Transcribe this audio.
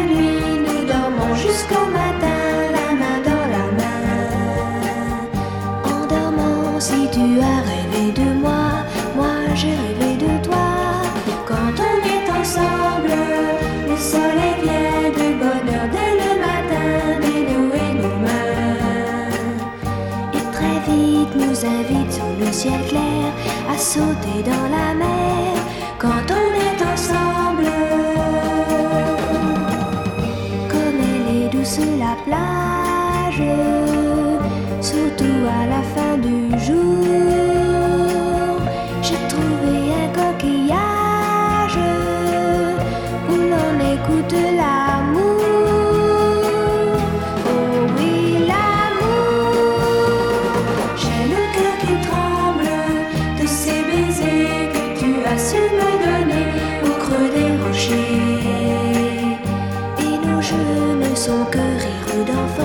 nuit, nous dormons jusqu'au matin, la main dans la main. En dormant, si tu as rêvé de moi, moi j'ai rêvé de toi. Quand on est ensemble, le soleil vient de bonheur dès le matin, mais nous et nos mains. Et très vite nous invite sous le ciel clair à sauter dans la mer. Quand on est ensemble, comme elle est douce la plage, surtout à la fin du jour, j'ai trouvé un coquillage où l'on écoute l'amour. Oh oui, l'amour. J'ai le cœur qui tremble de ces baisers que tu as su me donner au creux des rochers. Et nos jeux ne sont que rires d'enfants.